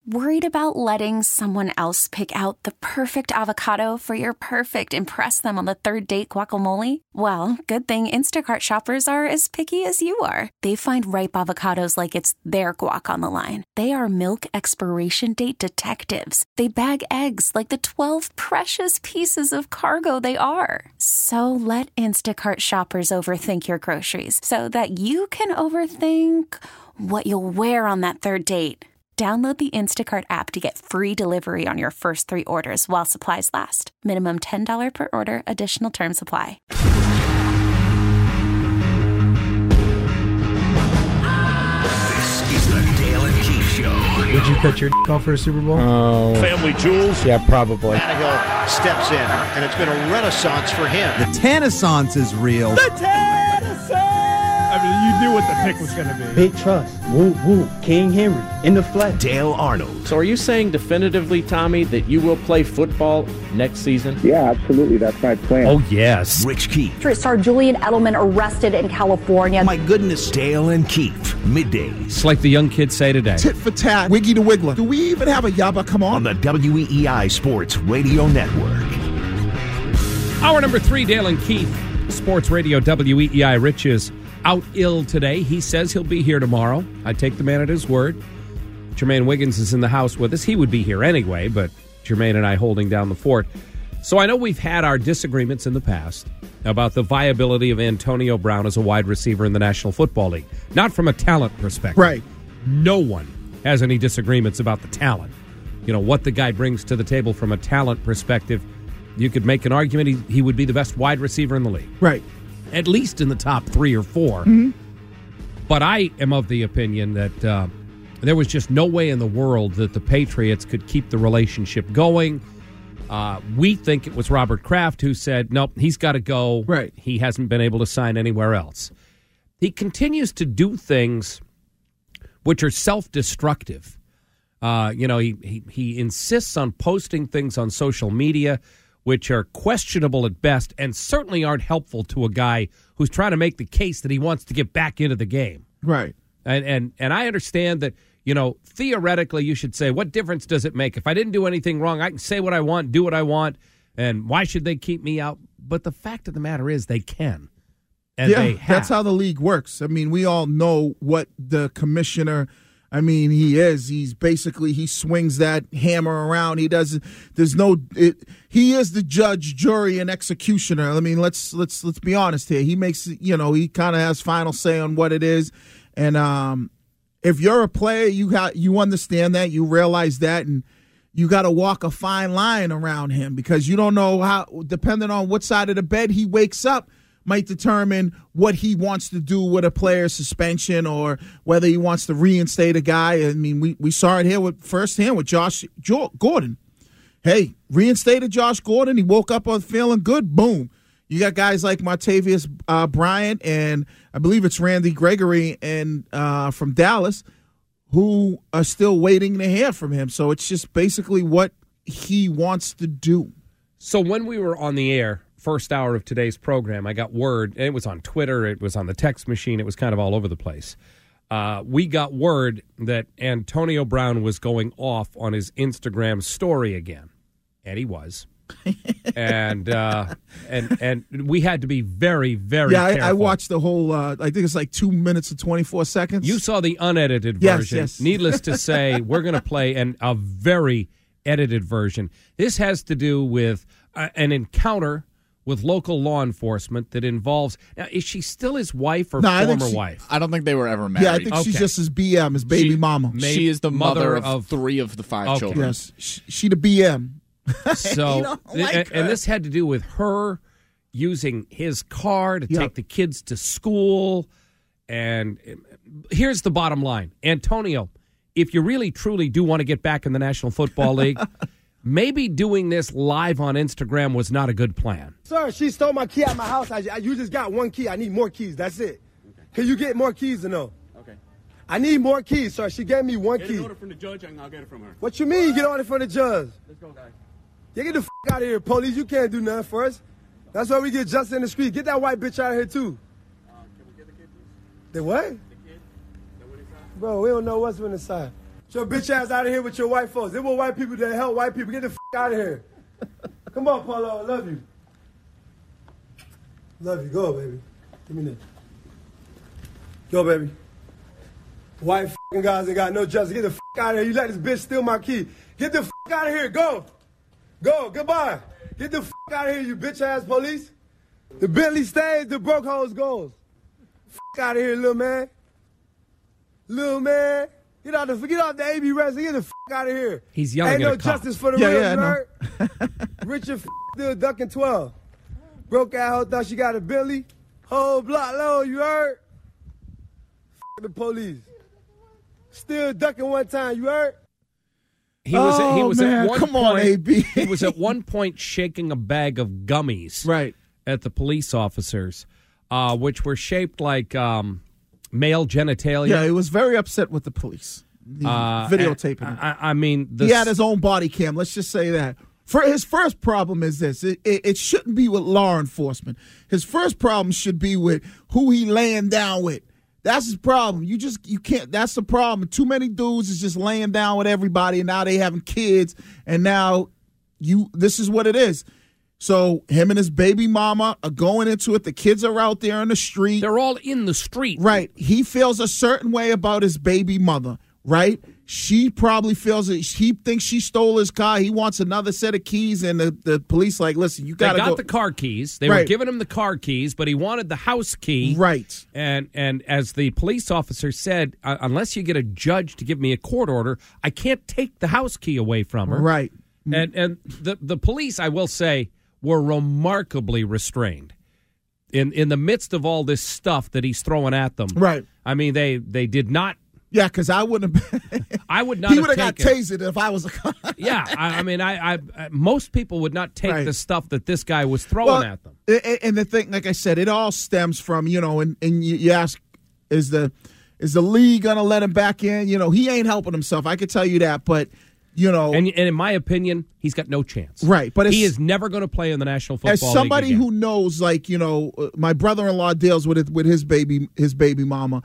Worried about letting someone else pick out the perfect avocado for your perfect impress them on the third date guacamole? Well, good thing Instacart shoppers are as picky as you are. They find ripe avocados like it's their guac on the line. They are milk expiration date detectives. They bag eggs like the 12 precious pieces of cargo they are. So let Instacart shoppers overthink your groceries so that you can overthink what you'll wear on that third date. Download the Instacart app to get free delivery on your first 3 orders while supplies last. Minimum $10 per order. Additional terms apply. This is the Dale and Keith Show. Would you cut your off for a Super Bowl? Oh. Family jewels? Yeah, probably. Tannehill steps in, and it's been a renaissance for him. The Tanaissance is real. The Tanaissance! I mean, you knew what the pick was going to be. Big trust. Woo, woo. King Henry in the flesh. Dale Arnold. So are you saying definitively, Tommy, that you will play football next season? Yeah, absolutely. That's my plan. Oh, yes. Rich Keith. Star Julian Edelman arrested in California. My goodness. Dale and Keith. Middays. It's like the young kids say today. Tit for tat. Wiggy the Wiggler. Do we even have a Yabba? Come On on. the WEEI Sports Radio Network. Hour number 3, Dale and Keith, Sports Radio WEEI. Rich is out ill today. He says he'll be here tomorrow. I take the man at his word. Jermaine Wiggins is in the house with us. He would be here anyway, but Jermaine and I holding down the fort. So I know we've had our disagreements in the past about the viability of Antonio Brown as a wide receiver in the National Football League. Not from a talent perspective. Right. No one has any disagreements about the talent. You know, what the guy brings to the table from a talent perspective. You could make an argument he would be the best wide receiver in the league. Right. At least in the top 3 or 4. Mm-hmm. But I am of the opinion that there was just no way in the world that the Patriots could keep the relationship going. We think it was Robert Kraft who said, nope, he's got to go. Right. He hasn't been able to sign anywhere else. He continues to do things which are self-destructive. He insists on posting things on social media which are questionable at best and certainly aren't helpful to a guy who's trying to make the case that he wants to get back into the game. Right. And I understand that, theoretically you should say, what difference does it make? If I didn't do anything wrong, I can say what I want, do what I want, and why should they keep me out? But the fact of the matter is they can. And yeah, they have. That's how the league works. I mean, we all know what the commissioner, he is. He swings that hammer around. He is the judge, jury, and executioner. I mean, let's be honest here. He makes, he kind of has final say on what it is. And if you're a player, you understand that, you realize that, and you got to walk a fine line around him because you don't know how, depending on what side of the bed he wakes up, might determine what he wants to do with a player's suspension or whether he wants to reinstate a guy. I mean, we saw it here firsthand with Josh Gordon. Hey, reinstated Josh Gordon. He woke up feeling good. Boom. You got guys like Martavius Bryant and I believe it's Randy Gregory and from Dallas who are still waiting to hear from him. So it's just basically what he wants to do. So when we were on the air, first hour of today's program, I got word, and it was on Twitter, it was on the text machine, it was kind of all over the place. We got word that Antonio Brown was going off on his Instagram story again. And he was. and we had to be very, very careful. I watched the whole, I think it's like 2 minutes and 24 seconds. You saw the unedited version. Yes. Needless to say, we're going to play a very edited version. This has to do with an encounter with local law enforcement that involves... Now, is she still his wife or former wife? I don't think they were ever married. Yeah, I think she's just his BM, his baby mama. She is the mother of 3 of the 5 children. Yes, she the BM. So, and this had to do with her using his car to take the kids to school. And here's the bottom line. Antonio, if you really, truly do want to get back in the National Football League... Maybe doing this live on Instagram was not a good plan. Sir, she stole my key out of my house. You just got 1 key. I need more keys. That's it. Can you get more keys or no? Okay. I need more keys, sir. She gave me 1 key. Get an order from the judge, and I'll get it from her. What you mean, get order from the judge? Let's go, guys. You get the out of here, police. You can't do nothing for us. That's why we get just in the street. Get that white bitch out of here, too. Can we get the kid, please? The what? The kid? That went inside? Bro, we don't know what's been inside. your bitch ass out of here with your white folks. They want white people to help white people. Get the out of here. Come on, Paulo. I love you. Love you. Go, baby. Give me that. Go, baby. White guys ain't got no justice. Get the out of here. You let this bitch steal my key. Get the out of here. Go. Go. Goodbye. Get the out of here, you bitch ass police. The Bentley stays, the broke hoes goes. Out of here, little man. Little man. Get off the AB wrestling. Get the out of here. He's yelling Ain't no at a cop. justice for the real, you heard? Richard still ducking 12. Broke out hoe thought she got a Bentley. Whole block low, you heard? The police. Still ducking one time, you heard? He was man. at one Come point, on, AB. He was at one point shaking a bag of gummies at the police officers, which were shaped like male genitalia. Yeah, he was very upset with the police. Videotaping. I mean, he had his own body cam. Let's just say that. For his first problem is this: it shouldn't be with law enforcement. His first problem should be with who he laying down with. That's his problem. You can't. That's the problem. Too many dudes is just laying down with everybody, and now they having kids, and now this is what it is. So him and his baby mama are going into it. The kids are out there in the street. They're all in the street. Right. He feels a certain way about his baby mother, right? She probably feels it. He thinks she stole his car. He wants another set of keys, and the police like, listen, you got to go. They got the car keys. They were giving him the car keys, but he wanted the house key. Right. And as the police officer said, unless you get a judge to give me a court order, I can't take the house key away from her. Right. And the police, I will say, were remarkably restrained in the midst of all this stuff that he's throwing at them. Right. I mean, they did not. Yeah, because I wouldn't have. I would not. He would have got tasered if I was a cop. Yeah, I mean, I most people would not take the stuff that this guy was throwing at them. And the thing, like I said, it all stems from and you ask, is the league gonna let him back in? He ain't helping himself. I could tell you that, but. And in my opinion, he's got no chance. Right, but he is never going to play in the National Football League. As somebody again. who knows, my brother-in-law deals with it with his baby mama.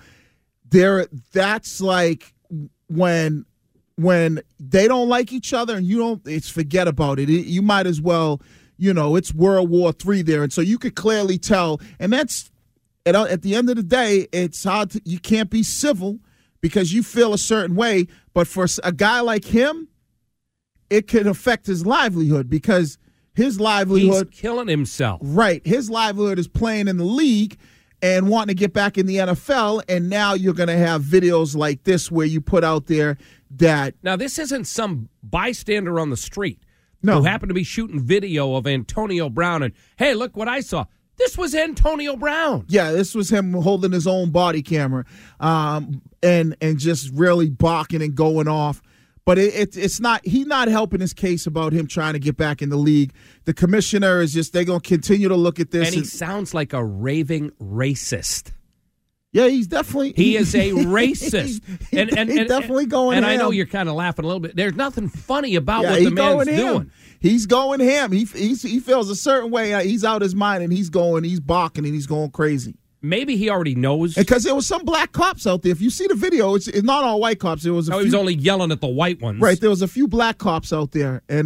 That's like when they don't like each other and it's forget about it. You might as well, it's World War III there, and so you could clearly tell. And that's at the end of the day, it's hard. You can't be civil because you feel a certain way. But for a guy like him, it could affect his livelihood because his livelihood... He's killing himself. Right. His livelihood is playing in the league and wanting to get back in the NFL, and now you're going to have videos like this where you put out there that... Now, this isn't some bystander on the street who happened to be shooting video of Antonio Brown and, hey, look what I saw. This was Antonio Brown. Yeah, this was him holding his own body camera and just really barking and going off. But it's not. He's not helping his case about him trying to get back in the league. The commissioner is just. They're going to continue to look at this. And he sounds like a raving racist. Yeah, he's definitely. He is a racist. He's definitely going. And ham. I know you're kind of laughing a little bit. There's nothing funny about what the man's doing. He's going ham. He feels a certain way. He's out his mind, and he's barking, and he's going crazy. Maybe he already knows. Because there was some black cops out there. If you see the video, it's not all white cops. He was only yelling at the white ones. Right. There was a few black cops out there. And,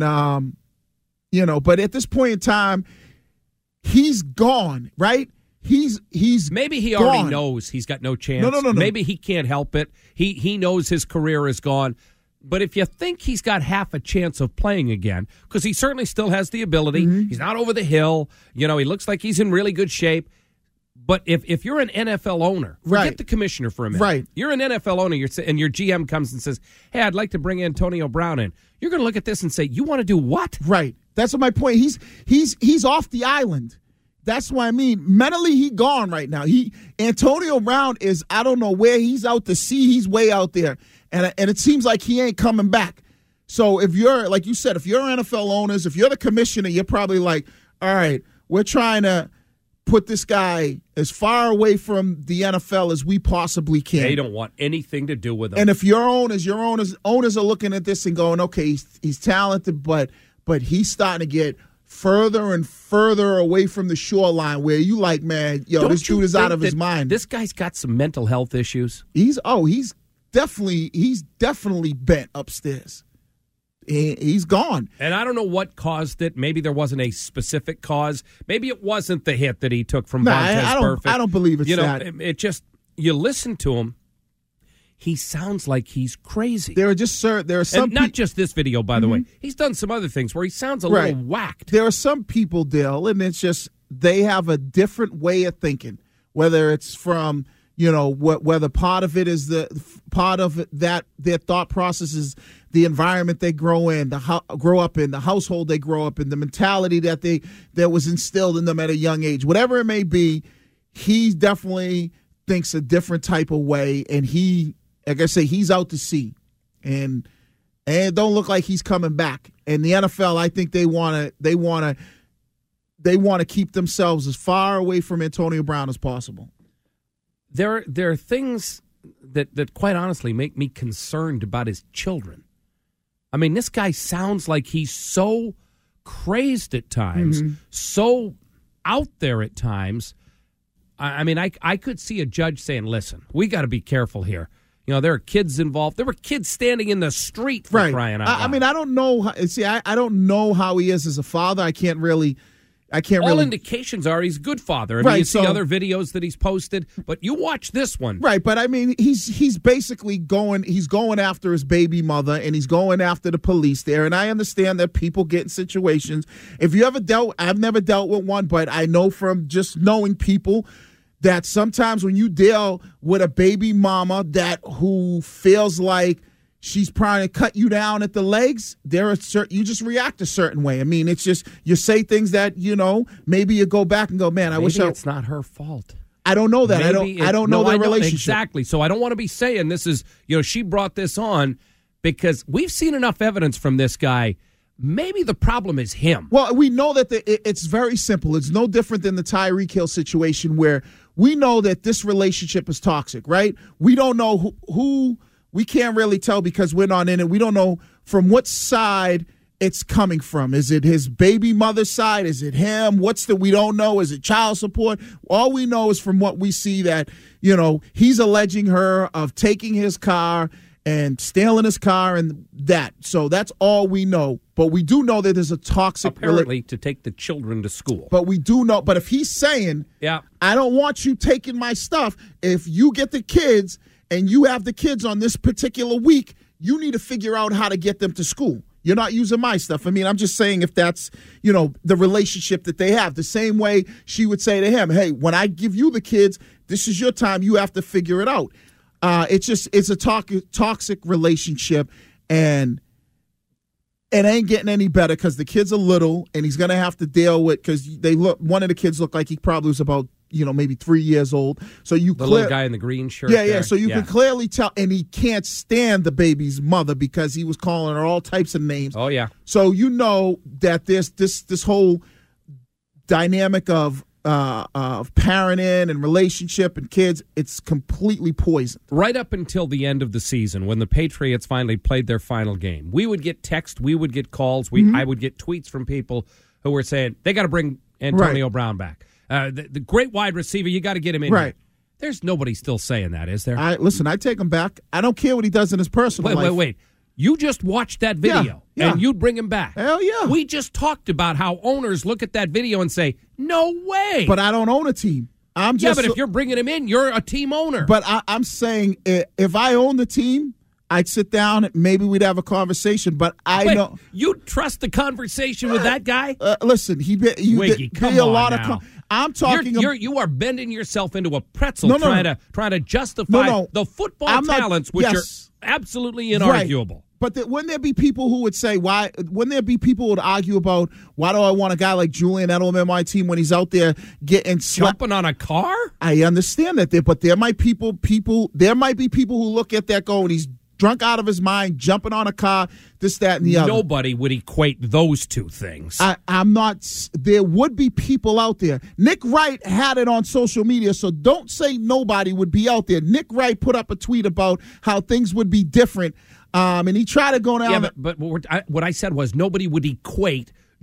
but at this point in time, he's gone, right? He's Maybe he gone. already knows he's got no chance. No. Maybe he can't help it. He knows his career is gone. But if you think he's got half a chance of playing again, because he certainly still has the ability, he's not over the hill. He looks like he's in really good shape. But if you're an NFL owner, forget the commissioner for a minute. Right. You're an NFL owner, and your GM comes and says, hey, I'd like to bring Antonio Brown in. You're going to look at this and say, you want to do what? Right. That's my point. He's off the island. That's what I mean. Mentally, he gone right now. Antonio Brown is, I don't know where he's out to sea. He's way out there. And it seems like he ain't coming back. So if you're, like you said, if you're NFL owners, if you're the commissioner, you're probably like, all right, we're trying to put this guy as far away from the NFL as we possibly can. They don't want anything to do with him. And if your owners are looking at this and going, okay, he's talented, but he's starting to get further and further away from the shoreline where you like, man, this dude is out of his mind. This guy's got some mental health issues. He's definitely bent upstairs. He's gone. And I don't know what caused it. Maybe there wasn't a specific cause. Maybe it wasn't the hit that he took from Vontaze Burfict. I don't believe it's that. It just, you listen to him, he sounds like he's crazy. There are some not just this video, by the way. He's done some other things where he sounds a little whacked. There are some people, Dale, and it's just they have a different way of thinking, whether it's from, whether part of it is that their thought process is the environment they grow up in, the household they grow up in, the mentality that was instilled in them at a young age. Whatever it may be, he definitely thinks a different type of way, and like I say, he's out to sea, and it don't look like he's coming back. And the NFL, I think they want to keep themselves as far away from Antonio Brown as possible. There are things that quite honestly make me concerned about his children. I mean, this guy sounds like he's so crazed at times, so out there at times. I mean, I could see a judge saying, listen, we got to be careful here. There are kids involved. There were kids standing in the street for crying out loud. I mean, I don't know. I don't know how he is as a father. I can't really. All indications are he's a good father. I mean, you see other videos that he's posted, but you watch this one. Right, but I mean, he's basically going after his baby mother, and he's going after the police there. And I understand that people get in situations. If you ever I've never dealt with one, but I know from just knowing people that sometimes when you deal with a baby mama who feels like she's trying to cut you down at the legs, you just react a certain way. I mean, it's just you say things that, maybe you go back and go, man, maybe it's not her fault. I don't know that. I don't know their relationship. Exactly. So I don't want to be saying this is, she brought this on because we've seen enough evidence from this guy. Maybe the problem is him. Well, we know that it's very simple. It's no different than the Tyreek Hill situation where we know that this relationship is toxic, right? We don't know who we can't really tell because we're not in it. We don't know from what side it's coming from. Is it his baby mother's side? Is it him? We don't know. Is it child support? All we know is from what we see that, he's alleging her of taking his car and stealing his car and that. So that's all we know. But we do know that there's a toxic apparently to take the children to school. But we do know. But if he's saying, I don't want you taking my stuff, if you get the kids and you have the kids on this particular week, you need to figure out how to get them to school. You're not using my stuff. I mean, I'm just saying if that's, the relationship that they have. The same way she would say to him, hey, when I give you the kids, this is your time. You have to figure it out. It's a toxic relationship, and it ain't getting any better because the kids are little, and he's going to have to deal with because one of the kids looked like he probably was about maybe 3 years old. So the little guy in the green shirt. Yeah. So you can clearly tell, and he can't stand the baby's mother because he was calling her all types of names. Oh yeah. So that there's this whole dynamic of parenting and relationship and kids, it's completely poisoned. Right up until the end of the season, when the Patriots finally played their final game, we would get texts, we would get calls, I would get tweets from people who were saying they got to bring Antonio Brown back. The great wide receiver, you got to get him in. Right. Here. There's nobody still saying that, is there? Listen, I take him back. I don't care what he does in his personal life. Wait. You just watched that video, and you'd bring him back. Hell yeah. We just talked about how owners look at that video and say, no way. But I don't own a team. But if you're bringing him in, you're a team owner. But I'm saying if I own the team, I'd sit down, maybe we'd have a conversation, but know. You'd trust the conversation with that guy? Listen, Wiggy, come on now. I'm talking. You are bending yourself into a pretzel trying to justify the football talents, which are absolutely inarguable. Right. But wouldn't there be people who would say, why? Wouldn't there be people who would argue about why do I want a guy like Julian Edelman on my team when he's out there getting jumping on a car? I understand that, but there might be people who look at that going, he's drunk out of his mind, jumping on a car, this, that, and the other. Nobody would equate those two things. I'm not. There would be people out there. Nick Wright had it on social media, so don't say nobody would be out there. Nick Wright put up a tweet about how things would be different, and he tried to go down. Yeah, but what I said was nobody would equate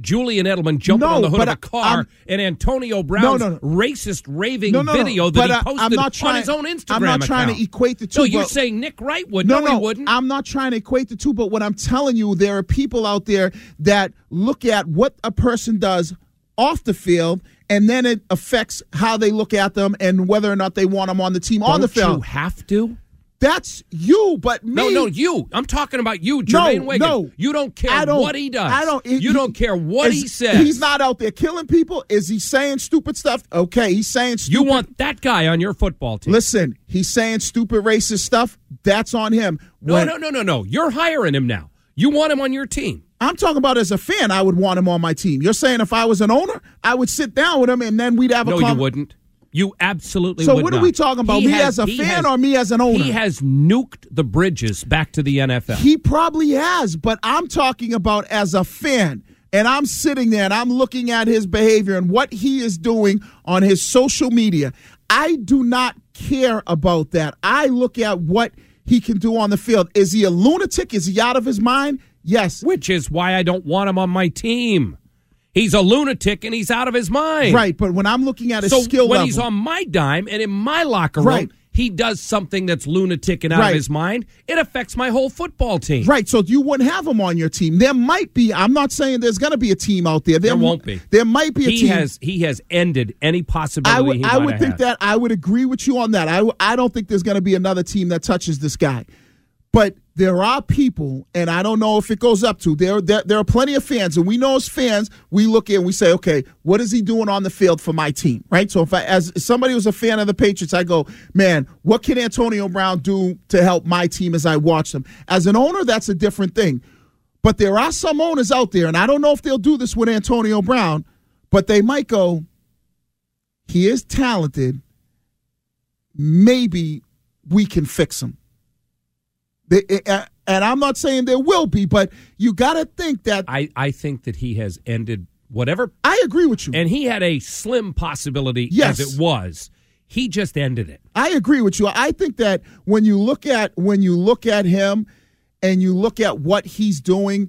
Julian Edelman jumping on the hood of a car and Antonio Brown's racist raving video that he posted on his own Instagram I'm not trying to equate the two. No, you're saying Nick Wright would. No, he wouldn't. I'm not trying to equate the two, but what I'm telling you, there are people out there that look at what a person does off the field, and then it affects how they look at them and whether or not they want them on the team on the field. Don't you have to? That's you, but me. No, you. I'm talking about you, Jermaine Wiggins. No. You don't care what he does. You don't care what he says. He's not out there killing people. Is he saying stupid stuff? Okay, he's saying stupid. You want that guy on your football team. Listen, he's saying stupid racist stuff. That's on him. No. You're hiring him now. You want him on your team. I'm talking about as a fan, I would want him on my team. You're saying if I was an owner, I would sit down with him and then we'd have a conversation. No, you wouldn't. You absolutely would not. So what are we talking about? Me as a fan or me as an owner? He has nuked the bridges back to the NFL. He probably has, but I'm talking about as a fan. And I'm sitting there and I'm looking at his behavior and what he is doing on his social media. I do not care about that. I look at what he can do on the field. Is he a lunatic? Is he out of his mind? Yes. Which is why I don't want him on my team. He's a lunatic and he's out of his mind. Right, but when I'm looking at his skill level. So when he's on my dime and in my locker room, he does something that's lunatic and out of his mind, it affects my whole football team. Right, so you wouldn't have him on your team. There might be, I'm not saying there's going to be a team out there. There won't be. There might be a team. He has ended any possibility I would think that. I would agree with you on that. I don't think there's going to be another team that touches this guy. But there are people, and I don't know if it goes up to, there are plenty of fans, and we know as fans, we look in and we say, okay, what is he doing on the field for my team, right? So as somebody who's a fan of the Patriots, I go, man, what can Antonio Brown do to help my team as I watch them? As an owner, that's a different thing. But there are some owners out there, and I don't know if they'll do this with Antonio Brown, but they might go, he is talented, maybe we can fix him. And I'm not saying there will be, but you got to think that. I think that he has ended whatever. I agree with you. And he had a slim possibility as it was. He just ended it. I agree with you. I think that when you look at him and you look at what he's doing,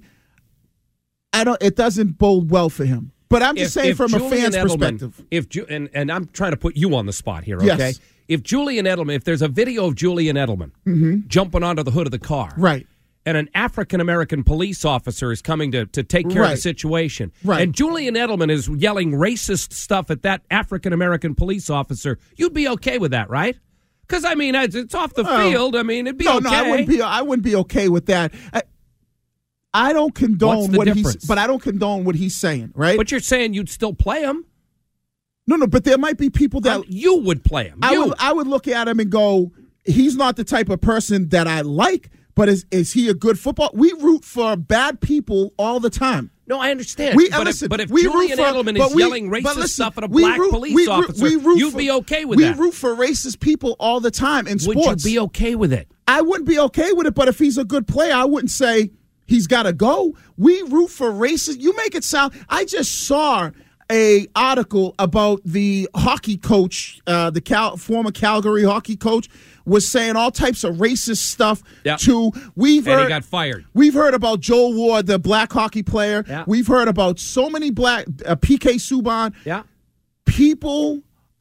it doesn't bode well for him. But I'm just saying from a fan's perspective. And I'm trying to put you on the spot here, okay? Yes. If there's a video of Julian Edelman jumping onto the hood of the car, right, and an African-American police officer is coming to take care of the situation, and Julian Edelman is yelling racist stuff at that African-American police officer, you'd be okay with that, right? Because, I mean, it's off the field. I mean, it'd be okay. No, I wouldn't be okay with that. I don't condone but I don't condone what he's saying, right? But you're saying you'd still play him. No, but there might be people that you would play him. I would look at him and go, he's not the type of person that I like, but is he a good football? We root for bad people all the time. No, I understand. But if Julian Edelman is yelling racist stuff at a black police officer, you'd be okay with that. We root for racist people all the time in sports. Would you be okay with it? I wouldn't be okay with it, but if he's a good player, I wouldn't say he's got to go. We root for racist. You make it sound. I just saw a article about the hockey coach, former Calgary hockey coach, was saying all types of racist stuff. Yep. He got fired. We've heard about Joel Ward, the black hockey player. Yep. We've heard about so many black PK Subban. Yeah. People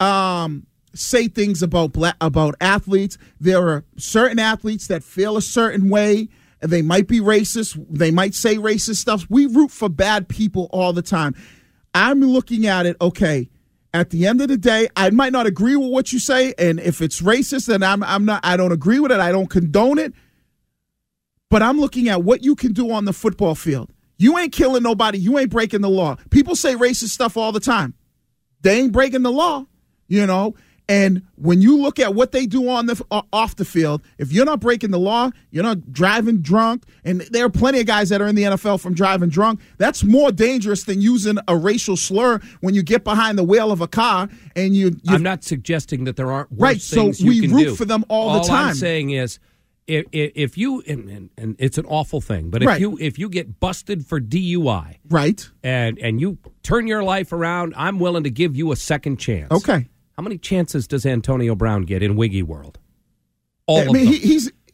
say things about athletes. There are certain athletes that feel a certain way. They might be racist. They might say racist stuff. We root for bad people all the time. I'm looking at it, okay, at the end of the day, I might not agree with what you say, and if it's racist, then I don't agree with it, I don't condone it, but I'm looking at what you can do on the football field. You ain't killing nobody, you ain't breaking the law. People say racist stuff all the time. They ain't breaking the law, and when you look at what they do off the field, if you're not breaking the law, you're not driving drunk, and there are plenty of guys that are in the NFL from driving drunk. That's more dangerous than using a racial slur when you get behind the wheel of a car and you. I'm not suggesting that there aren't worse things so we you can root do. For them all the time. All I'm saying is, if you and it's an awful thing, but if you get busted for DUI, right, and you turn your life around, I'm willing to give you a second chance. Okay. How many chances does Antonio Brown get in Wiggy World? All of them.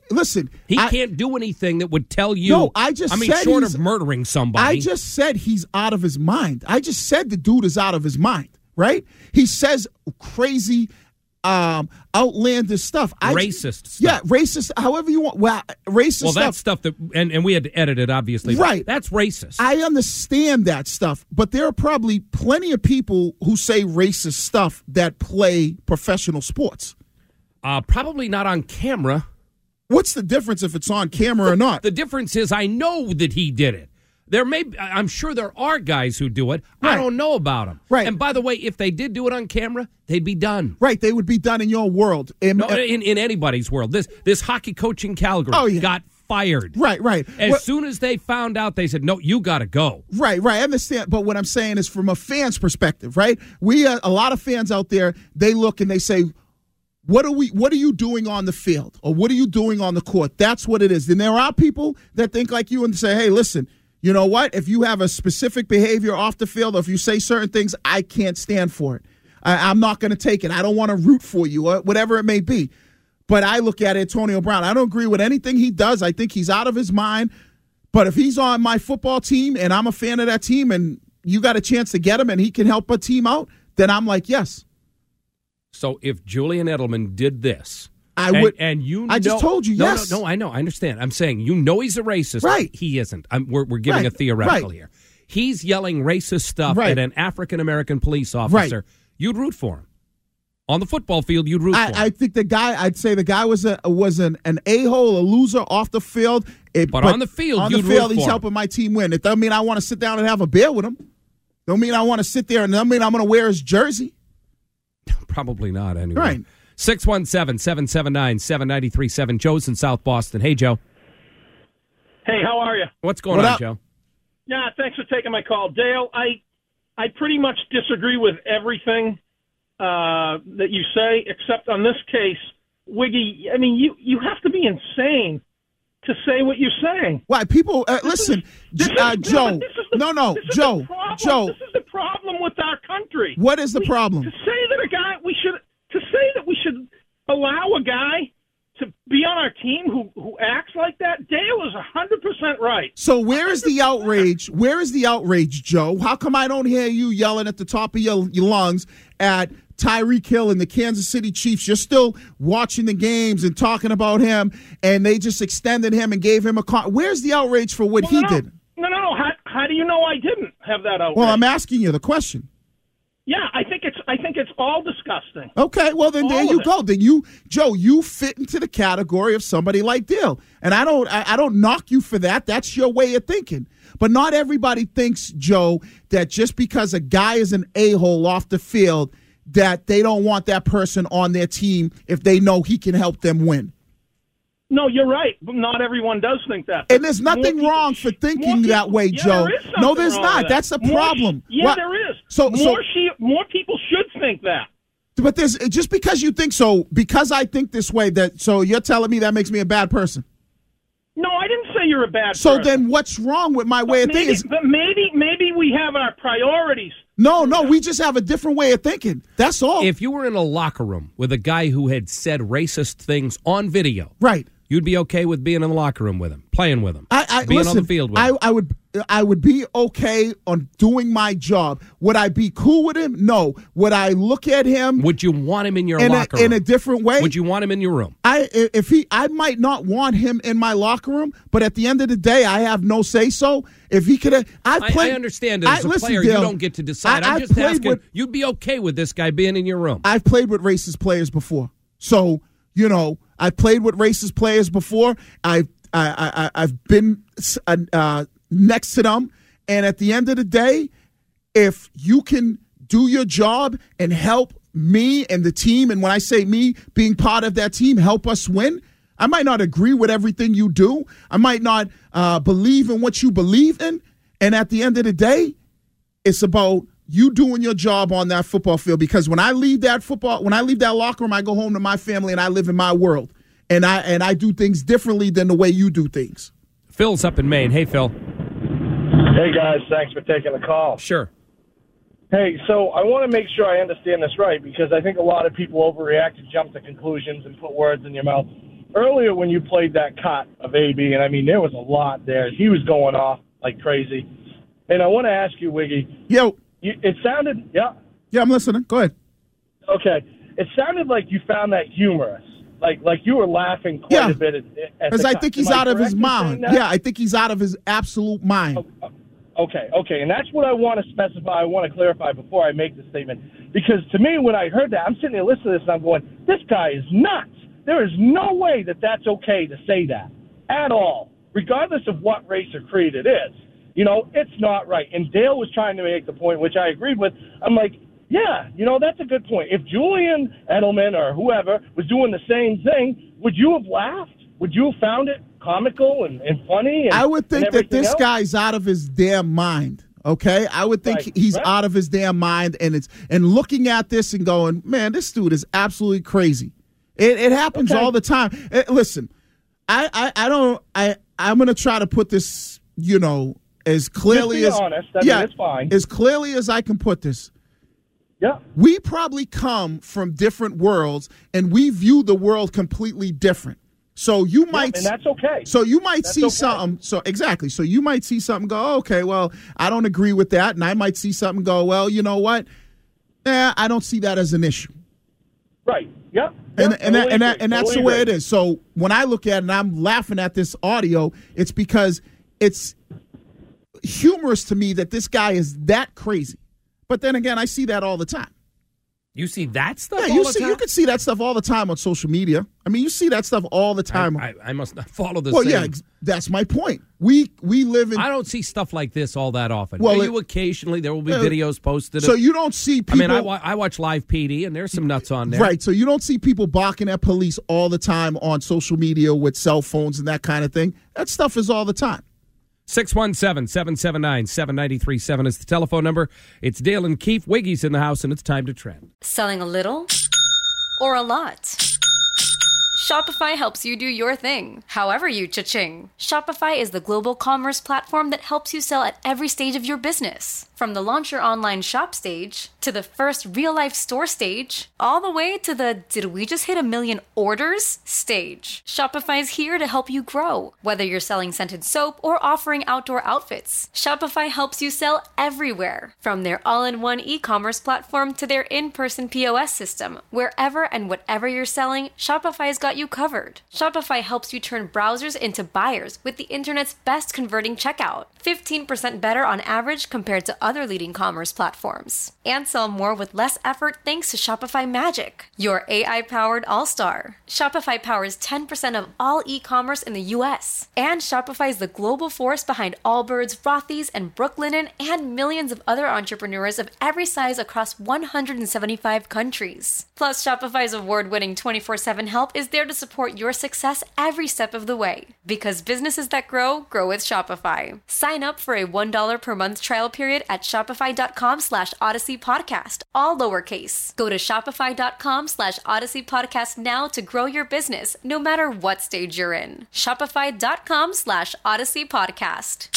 listen. He can't do anything that would tell you. No, said short of murdering somebody. I just said he's out of his mind. I just said the dude is out of his mind, right? He says crazy, outlandish stuff. Racist stuff. Yeah, racist, however you want. Well, racist stuff. Well, that's stuff that, and we had to edit it, obviously. Right. That's racist. I understand that stuff, but there are probably plenty of people who say racist stuff that play professional sports. Probably not on camera. What's the difference if it's on camera or not? The difference is I know that he did it. I'm sure there are guys who do it. Right. I don't know about them. Right. And by the way, if they did do it on camera, they'd be done. Right. They would be done in your world. In anybody's world. This hockey coach in Calgary got fired. Right. As soon as they found out, they said, no, you got to go. Right. I understand. But what I'm saying is from a fan's perspective, right? We a lot of fans out there, they look and they say, what are you doing on the field? Or what are you doing on the court? That's what it is. And there are people that think like you and say, hey, listen, you know what? If you have a specific behavior off the field, or if you say certain things, I can't stand for it. I'm not going to take it. I don't want to root for you, or whatever it may be. But I look at Antonio Brown. I don't agree with anything he does. I think he's out of his mind. But if he's on my football team and I'm a fan of that team and you got a chance to get him and he can help a team out, then I'm like, yes. So if Julian Edelman did this, I would. And you know, I just told you, yes. No, I know. I understand. I'm saying, he's a racist. Right. He isn't. We're giving a theoretical here. He's yelling racist stuff at an African-American police officer. Right. You'd root for him. On the football field, you'd root for him. I think I'd say the guy was an a-hole, a loser off the field. But on the field, he's helping my team win. It doesn't mean I want to sit down and have a beer with him. Don't mean I want to sit there and doesn't mean I'm going to wear his jersey. Probably not, anyway. Right. 617-779-7937. Joe's in South Boston. Hey, Joe. Hey, how are you? What's going on, Joe? Yeah, thanks for taking my call. Dale, I pretty much disagree with everything that you say, except on this case, Wiggy, I mean, you have to be insane to say what you're saying. Why, people, listen, Joe. Joe. This is the problem with our country. What is the problem? To say that we should allow a guy to be on our team who acts like that, Dale is 100% right. So where is the outrage? Where is the outrage, Joe? How come I don't hear you yelling at the top of your lungs at Tyreek Hill and the Kansas City Chiefs? You're still watching the games and talking about him, and they just extended him and gave him a car. Where's the outrage for what he did? No. How do you know I didn't have that outrage? Well, I'm asking you the question. Yeah, I think it's all disgusting. Okay, well then there you go. Then Joe, you fit into the category of somebody like Dale, and I don't knock you for that. That's your way of thinking. But not everybody thinks, Joe, that just because a guy is an a-hole off the field, that they don't want that person on their team if they know he can help them win. No, you're right. Not everyone does think that. And there's nothing wrong for thinking that way, Joe. No, there's not. That's a problem. There is. More people should think that. But there's just because you think so, because I think this way, so you're telling me that makes me a bad person. No, I didn't say you're a bad person. So then what's wrong with my way of thinking? But maybe we have our priorities. No, we just have a different way of thinking. That's all. If you were in a locker room with a guy who had said racist things on video, right, you'd be okay with being in the locker room with him, playing with him, being on the field with him. I would be okay on doing my job. Would I be cool with him? No. Would I look at him? Would you want him in your locker room? In a different way? Would you want him in your room? I might not want him in my locker room, but at the end of the day, I have no say so. If he could have, I understand that as a player, you don't get to decide. I'm just asking, you'd be okay with this guy being in your room? I've played with racist players before, so I've played with racist players before. I've been next to them, and at the end of the day, if you can do your job and help me and the team, and when I say me, being part of that team, help us win. I might not agree with everything you do. I might not believe in what you believe in, and at the end of the day, it's about you doing your job on that football field. Because when I leave that locker room, I go home to my family and I live in my world, and I do things differently than the way you do things. Phil's up in Maine. Hey, Phil. Hey, guys. Thanks for taking the call. Sure. Hey, so I want to make sure I understand this right, because I think a lot of people overreact and jump to conclusions and put words in your mouth. earlier when you played that cut of AB, and I mean, there was a lot there. He was going off like crazy. And I want to ask you, Wiggy. Yo. It sounded, yeah. Yeah, I'm listening. Go ahead. Okay. It sounded like you found that humorous. Like you were laughing quite a bit at because I think he's out of his mind. Yeah, I think he's out of his absolute mind. Okay, and that's what I want to specify. I want to clarify before I make the statement. Because to me, when I heard that, I'm sitting there listening to this, and I'm going, this guy is nuts. There is no way that that's okay to say that at all, regardless of what race or creed it is. You know, it's not right. And Dale was trying to make the point, which I agreed with. I'm like, yeah, you know, that's a good point. If Julian Edelman or whoever was doing the same thing, would you have laughed? Would you have found it comical and funny? And, I would think that this guy's out of his damn mind. Okay, I would think he's out of his damn mind, and looking at this and going, man, this dude is absolutely crazy. It happens all the time. Listen, I'm gonna try to put this, you know, as clearly as honest. It's fine. As clearly as I can put this. Yeah. We probably come from different worlds, and we view the world completely different. So you might, and that's okay. So you might see something. So exactly. So you might see something. Go, okay, well, I don't agree with that, and I might see something. Go, well, you know what? I don't see that as an issue. Right. Yep. And that's the way it is. So when I look at it and I'm laughing at this audio, it's because it's humorous to me that this guy is that crazy. But then again, I see that all the time. You see that stuff all the time? You can see that stuff all the time on social media. I mean, you see that stuff all the time. I must not follow the same. Well, yeah, that's my point. We live in... I don't see stuff like this all that often. Well, you occasionally, there will be videos posted. So you don't see people... I mean, I watch Live PD, and there's some nuts on there. Right, so you don't see people barking at police all the time on social media with cell phones and that kind of thing. That stuff is all the time. 617-779-7937 is the telephone number. It's Dale and Keefe. Wiggy's in the house, and it's time to trend. Selling a little or a lot? Shopify helps you do your thing, however you cha-ching. Shopify is the global commerce platform that helps you sell at every stage of your business. From the launch your online shop stage, to the first real-life store stage, all the way to the did we just hit 1 million orders stage. Shopify's here to help you grow. Whether you're selling scented soap or offering outdoor outfits, Shopify helps you sell everywhere. From their all-in-one e-commerce platform to their in-person POS system, wherever and whatever you're selling, Shopify's got you covered. Shopify helps you turn browsers into buyers with the internet's best converting checkout. 15% better on average compared to other leading commerce platforms. And sell more with less effort thanks to Shopify Magic, your AI-powered all-star. Shopify powers 10% of all e-commerce in the U.S. And Shopify is the global force behind Allbirds, Rothy's, and Brooklinen, and millions of other entrepreneurs of every size across 175 countries. Plus, Shopify's award-winning 24/7 help is there to support your success every step of the way. Because businesses that grow with Shopify. Sign up for a $1 per month trial period at shopify.com/Odyssey Podcast, all lowercase. Go to shopify.com/Odyssey Podcast now to grow your business, no matter what stage you're in. Shopify.com/Odyssey Podcast.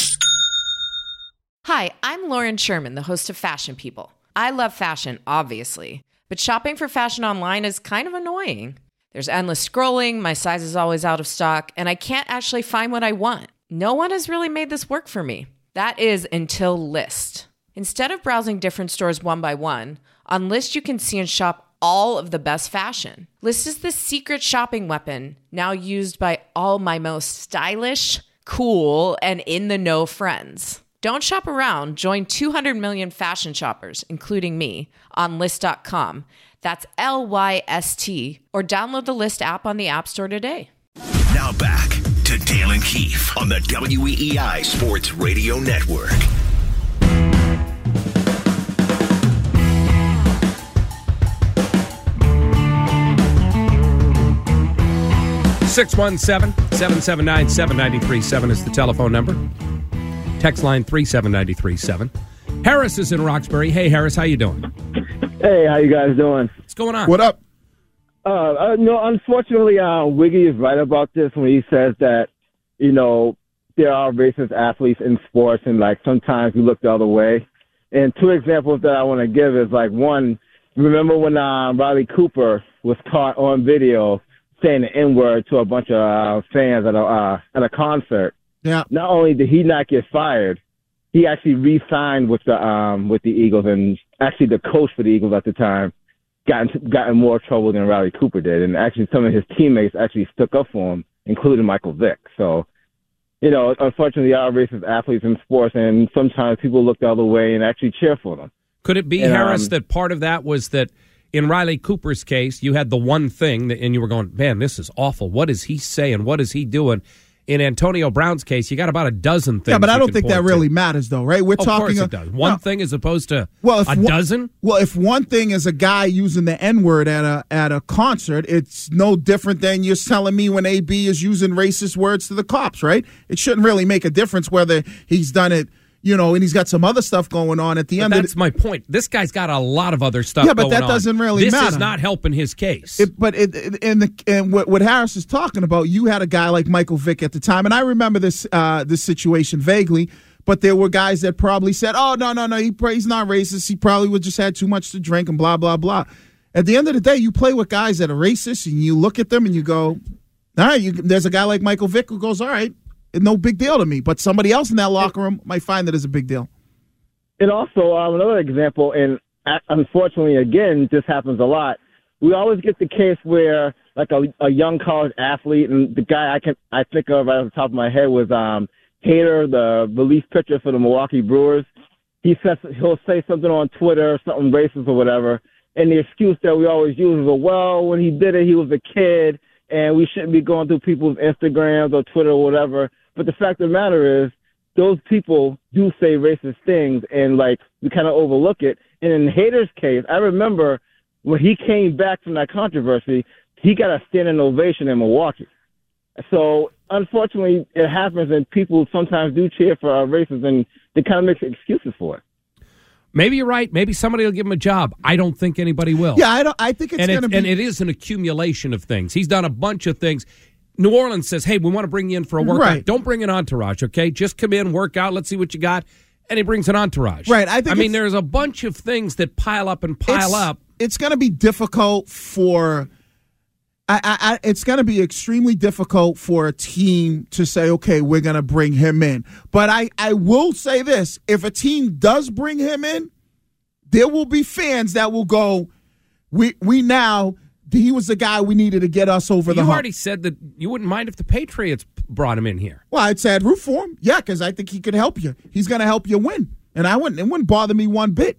Hi, I'm Lauren Sherman, the host of Fashion People. I love fashion, obviously, but shopping for fashion online is kind of annoying. There's endless scrolling, my size is always out of stock, and I can't actually find what I want. No one has really made this work for me. That is until Lyst. Instead of browsing different stores one by one, on Lyst you can see and shop all of the best fashion. Lyst is the secret shopping weapon now used by all my most stylish, cool, and in-the-know friends. Don't shop around. Join 200 million fashion shoppers, including me, on Lyst.com. That's LYST, or download the Lyst app on the App Store today. Now back to Dale and Keefe on the WEEI Sports Radio Network. Six 617-779-7937 is the telephone number. Text line 37937. Harris is in Roxbury. Hey, Harris, how you doing? Hey, how you guys doing? What's going on? What up? No, unfortunately, Wiggy is right about this when he says that, you know, there are racist athletes in sports, and, like, sometimes we look the other way. And two examples that I want to give is, like, one, remember when Riley Cooper was caught on video saying the N-word to a bunch of fans at a concert. Yeah. Not only did he not get fired, he actually re-signed with the Eagles, and actually the coach for the Eagles at the time got in more trouble than Riley Cooper did, and actually some of his teammates actually stuck up for him, including Michael Vick. So, unfortunately, there are racist athletes in sports, and sometimes people look the other way and actually cheer for them. Could it be, Harris, that part of that was that in Riley Cooper's case, you had the one thing, and you were going, man, this is awful. What is he saying? What is he doing? In Antonio Brown's case, you got about a dozen things. Yeah, but I don't think that really matters, though, right? We're talking. Of course it does. One thing as opposed to a dozen? Well, if one thing is a guy using the N-word at a concert, it's no different than you're telling me when AB is using racist words to the cops, right? It shouldn't really make a difference whether he's done it, and he's got some other stuff going on at the end. That's my point. This guy's got a lot of other stuff going on. Yeah, but that doesn't really matter. This is not helping his case. And what Harris is talking about, you had a guy like Michael Vick at the time, and I remember this situation vaguely, but there were guys that probably said, oh, no, he's not racist. He probably would just had too much to drink and blah, blah, blah. At the end of the day, you play with guys that are racist, and you look at them and you go, all right, there's a guy like Michael Vick who goes, all right, no big deal to me, but somebody else in that locker room might find that as a big deal. And also, another example, and unfortunately, again, this happens a lot. We always get the case where, like, a young college athlete, and the guy I think of right off the top of my head was Hader, the relief pitcher for the Milwaukee Brewers. He'll say something on Twitter, something racist or whatever, and the excuse that we always use is, well, when he did it, he was a kid, and we shouldn't be going through people's Instagrams or Twitter or whatever. But the fact of the matter is, those people do say racist things, and, we kind of overlook it. And in Hader's case, I remember when he came back from that controversy, he got a standing ovation in Milwaukee. So, unfortunately, it happens, and people sometimes do cheer for our races, and they kind of make excuses for it. Maybe you're right. Maybe somebody will give him a job. I don't think anybody will. Yeah, I think it's going to be. And it is an accumulation of things. He's done a bunch of things. New Orleans says, hey, we want to bring you in for a workout. Right. Don't bring an entourage, okay? Just come in, work out, let's see what you got. And he brings an entourage. Right. I mean, there's a bunch of things that pile up and pile up. It's going to be difficult for it's going to be extremely difficult for a team to say, okay, we're going to bring him in. But I will say this. If a team does bring him in, there will be fans that will go, he was the guy we needed to get us over the hump. You already said that you wouldn't mind if the Patriots brought him in here. Well, I'd say I'd root for him. Yeah, because I think he could help you. He's going to help you win. And it wouldn't bother me one bit.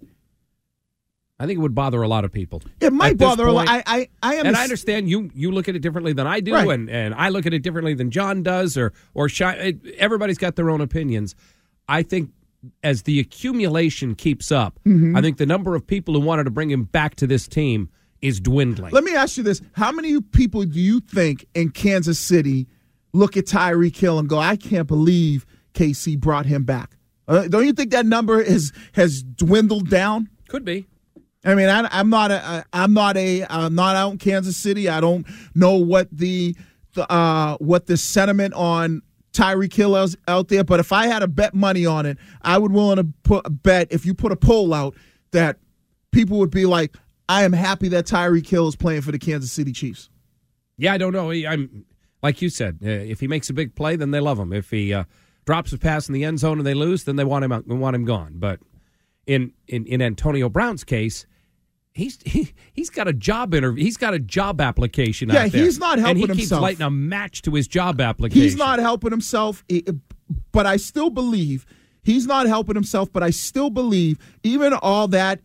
I think it would bother a lot of people. It might bother a lot. I understand you look at it differently than I do, right. and I look at it differently than John does, or everybody's got their own opinions. I think as the accumulation keeps up, I think the number of people who wanted to bring him back to this team is dwindling. Let me ask you this. How many people do you think in Kansas City look at Tyreek Hill and go, I can't believe KC brought him back? Don't you think that number has dwindled down? Could be. I mean, I'm not out in Kansas City. I don't know what the sentiment on Tyreek Hill is out there. But if I had to bet money on it, I would willing to bet if you put a poll out that people would be like, I am happy that Tyreek Hill is playing for the Kansas City Chiefs. Yeah, I don't know. I'm like you said. If he makes a big play, then they love him. If he drops a pass in the end zone and they lose, then they want him out. They want him gone. But in Antonio Brown's case, he's got a job interview. He's got a job application out there. Yeah, he's not helping himself. And he keeps lighting a match to his job application. He's not helping himself, but I still believe he's not helping himself. But I still believe, even all that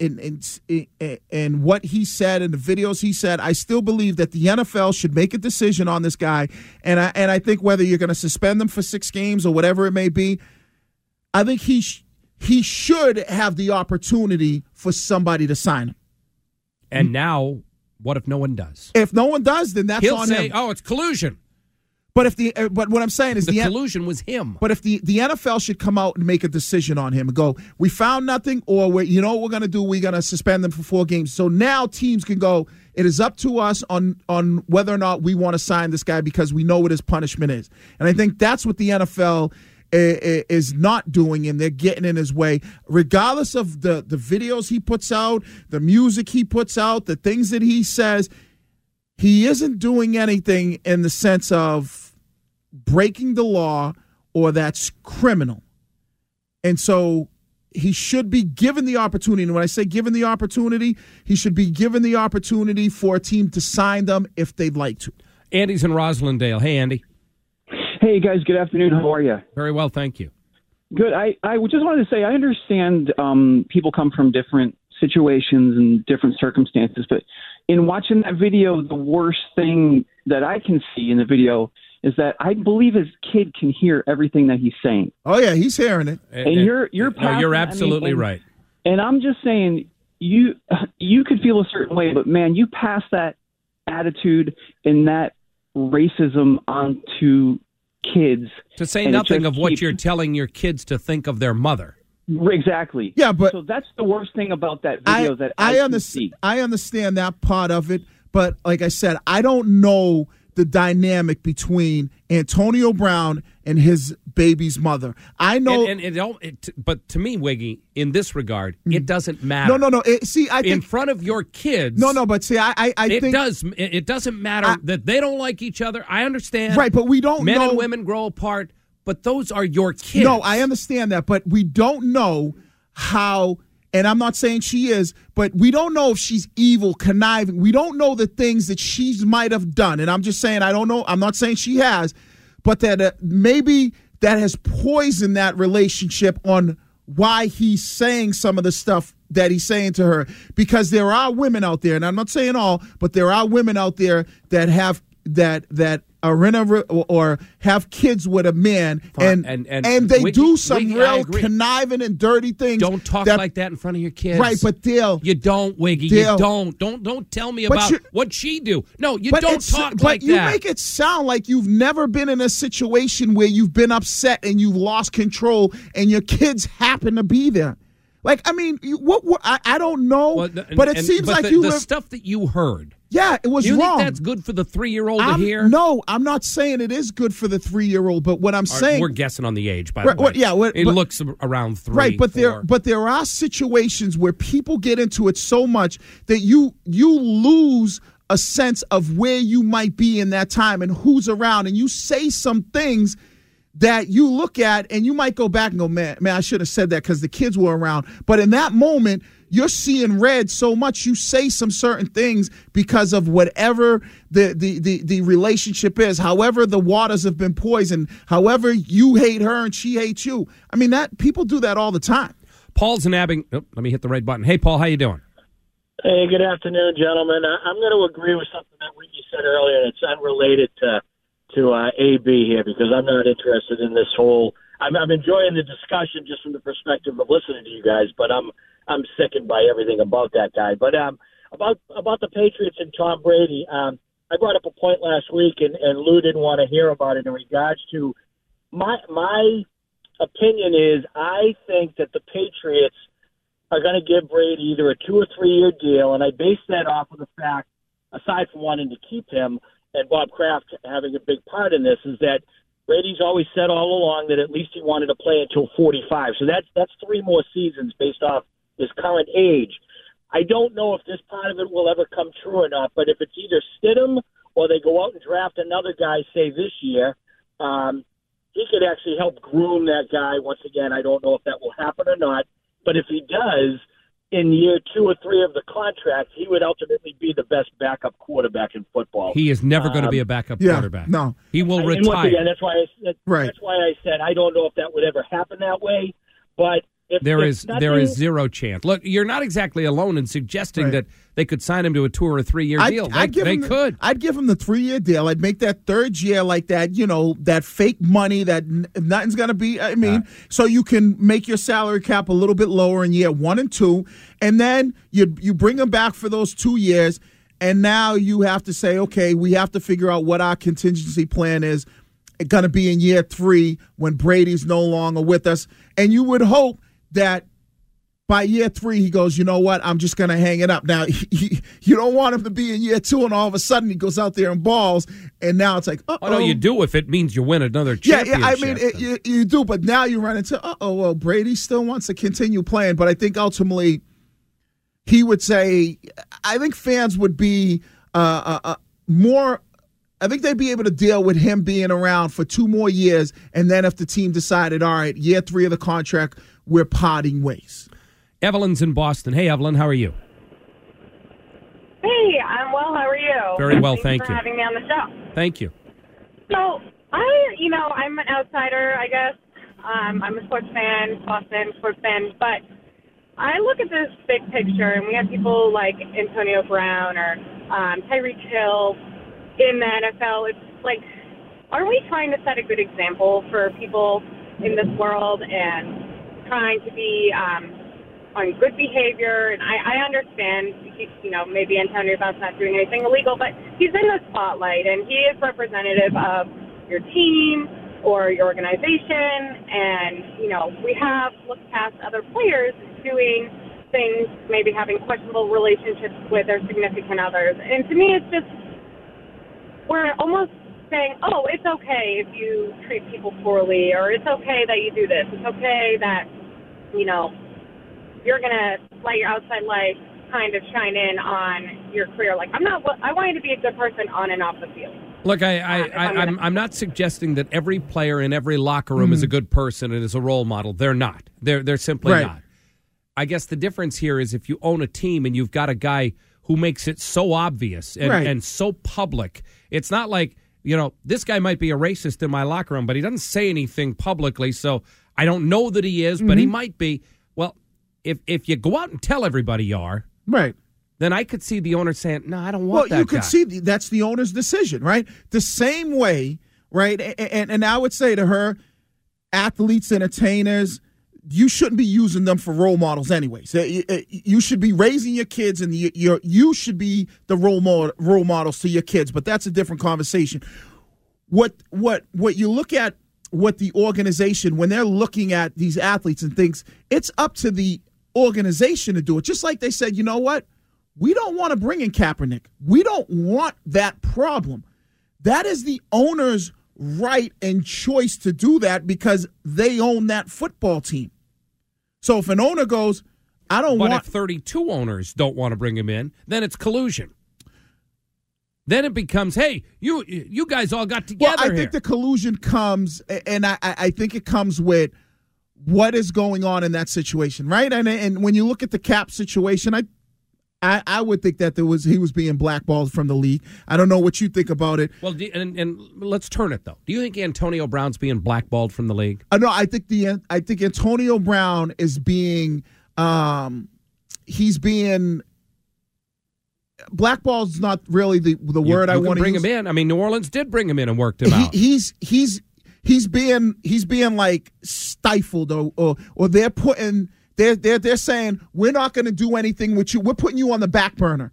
and what he said and the videos he said, I still believe that the NFL should make a decision on this guy. And I think whether you're going to suspend him for 6 games or whatever it may be, I think he should have the opportunity for somebody to sign him. And now, what if no one does? If no one does, then that's on him. He'll say, "Oh, it's collusion." But what I'm saying is the collusion was him. But if the NFL should come out and make a decision on him and go, we found nothing, or what we're going to do? We're going to suspend them for 4 games. So now teams can go, it is up to us on whether or not we want to sign this guy because we know what his punishment is. And I think that's what the NFL is not doing, and they're getting in his way, regardless of the videos he puts out, the music he puts out, the things that he says. he isn't doing anything in the sense of breaking the law or that's criminal. And so he should be given the opportunity. And when I say given the opportunity, he should be given the opportunity for a team to sign them if they'd like to. Andy's in Roslindale. Hey, Andy. Hey, guys. Good afternoon. How are you? Very well, thank you. Good. I just wanted to say I understand people come from different situations and different circumstances, but in watching that video, the worst thing that I can see in the video is that I believe his kid can hear everything that he's saying. Oh yeah, he's hearing it. And you're absolutely right. And I'm just saying, you could feel a certain way, but man, you pass that attitude and that racism onto kids. To say nothing of what you're telling your kids to think of their mother. Exactly. Yeah, but so that's the worst thing about that video I understand that part of it, but like I said, I don't know the dynamic between Antonio Brown and his baby's mother. I know, but to me, Wiggy, in this regard, it doesn't matter. No. I think in front of your kids. No. But see, I think it doesn't matter that they don't like each other. I understand, right? But we don't. Men and women grow apart, but those are your kids. No, I understand that, but we don't know how. And I'm not saying she is, but we don't know if she's evil, conniving. We don't know the things that she might have done. And I'm just saying, I don't know. I'm not saying she has, but that maybe that has poisoned that relationship on why he's saying some of the stuff that he's saying to her. Because there are women out there, and I'm not saying all, but there are women out there that have that are in or have kids with a man, and they do some real conniving and dirty things. Don't talk like that in front of your kids, right? But Dale, you don't, Wiggy. Dale, you don't tell me about what she do. No, you don't talk like that. But you make it sound like you've never been in a situation where you've been upset and you've lost control, and your kids happen to be there. Like, I mean, I don't know, but it seems like the stuff that you heard. Yeah, it was wrong. You think that's good for the 3-year-old to hear? No, I'm not saying it is good for the 3-year-old, but what I'm saying... We're guessing on the age, by the way. Yeah, it looks around 3, right, but 4. there are situations where people get into it so much that you lose a sense of where you might be in that time and who's around, and you say some things that you look at and you might go back and go, man, I should have said that because the kids were around. But in that moment, you're seeing red so much, you say some certain things because of whatever the relationship is, however the waters have been poisoned, however you hate her and she hates you. I mean, that people do that all the time. Paul's in Abing. Oh, let me hit the right button. Hey, Paul, how you doing? Hey, good afternoon, gentlemen. I'm going to agree with something that Ricky said earlier. It's unrelated to AB here because I'm not interested in this whole. I'm enjoying the discussion just from the perspective of listening to you guys, but I'm sickened by everything about that guy. But about the Patriots and Tom Brady, I brought up a point last week, and Lou didn't want to hear about it in regards to my opinion is I think that the Patriots are going to give Brady either a 2 or 3 year deal, and I base that off of the fact, aside from wanting to keep him, and Bob Kraft having a big part in this, is that Brady's always said all along that at least he wanted to play until 45. So that's 3 more seasons based off his current age. I don't know if this part of it will ever come true or not, but if it's either Stidham or they go out and draft another guy, say this year, he could actually help groom that guy. Once again, I don't know if that will happen or not, but if he does, in year 2 or 3 of the contract, he would ultimately be the best backup quarterback in football. He is never going to be a backup quarterback. No, he will retire. And once again, that's why I said I don't know if that would ever happen that way. But there is zero chance. Look, you're not exactly alone in suggesting that they could sign him to a 2 or 3 year deal. I'd give him the 3 year deal. I'd make that 3rd year like that, that fake money that nothing's going to be. I mean, so you can make your salary cap a little bit lower in year 1 and 2, and then you bring him back for those 2 years, and now you have to say, okay, we have to figure out what our contingency plan is going to be in year 3 when Brady's no longer with us, and you would hope that by year 3, he goes, you know what, I'm just going to hang it up. Now, you don't want him to be in year 2 and all of a sudden he goes out there and balls, and now it's like, uh-oh. Oh, no, you do if it means you win another championship. Yeah, I mean, you do, but now you run into, well, Brady still wants to continue playing, but I think ultimately he would say, I think fans would be they'd be able to deal with him being around for 2 more years, and then if the team decided, all right, year 3 of the contract, we're parting ways. Evelyn's in Boston. Hey, Evelyn, how are you? Hey, I'm well. How are you? Very well, Thanks thank for you. having me on the show. Thank you. So, I'm an outsider, I guess. I'm a sports fan, Boston sports fan, but I look at this big picture, and we have people like Antonio Brown or Tyreek Hill in the NFL. It's like, are we trying to set a good example for people in this world and trying to be on good behavior? And I understand, maybe Antonio Brown's not doing anything illegal, but he's in the spotlight, and he is representative of your team or your organization, and, we have looked past other players doing things, maybe having questionable relationships with their significant others. And to me, it's just, we're almost saying, oh, it's okay if you treat people poorly, or it's okay that you do this. It's okay that, you're going to let your outside life kind of shine in on your career. Like, I want you to be a good person on and off the field. Look, I'm not suggesting that every player in every locker room is a good person and is a role model. They're not. They're simply not. I guess the difference here is if you own a team and you've got a guy who makes it so obvious and so public, it's not like, this guy might be a racist in my locker room, but he doesn't say anything publicly, so I don't know that he is, but he might be. Well, if you go out and tell everybody you are, then I could see the owner saying, no, I don't want that guy. Well, you could see that's the owner's decision, right? The same way, right? And I would say to her, athletes, entertainers, you shouldn't be using them for role models anyway. So you should be raising your kids, and you should be the role models to your kids. But that's a different conversation. What you look at, what the organization, when they're looking at these athletes and things, it's up to the organization to do it. Just like they said, you know what? We don't want to bring in Kaepernick. We don't want that problem. That is the owner's right and choice to do that because they own that football team. So if an owner goes, I don't want... But if 32 owners don't want to bring him in, then it's collusion. Then it becomes, hey, you guys all got together here. Well, I think the collusion comes, and I think it comes with what is going on in that situation, right? And when you look at the Cap situation, I would think that he was being blackballed from the league. I don't know what you think about it. Well, and let's turn it though. Do you think Antonio Brown's being blackballed from the league? No, I think Antonio Brown is being he's being blackballed is not really the word I want to bring him in. I mean, New Orleans did bring him in and worked him out. He's being like stifled or they're putting. They're saying, we're not going to do anything with you. We're putting you on the back burner.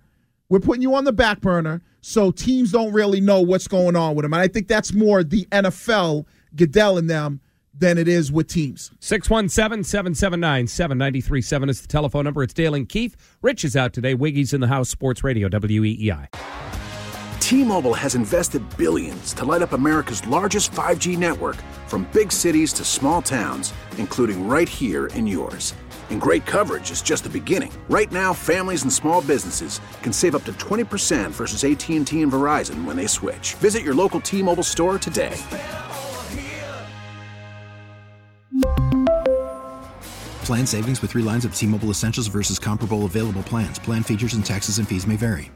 So teams don't really know what's going on with him. And I think that's more the NFL, Goodell and them, than it is with teams. 617-779-7937 is the telephone number. It's Dale and Keith. Rich is out today. Wiggy's in the house. Sports Radio, WEEI. T-Mobile has invested billions to light up America's largest 5G network, from big cities to small towns, including right here in yours. And great coverage is just the beginning. Right now, families and small businesses can save up to 20% versus AT&T and Verizon when they switch. Visit your local T-Mobile store today. Plan savings with 3 lines of T-Mobile Essentials versus comparable available plans. Plan features and taxes and fees may vary.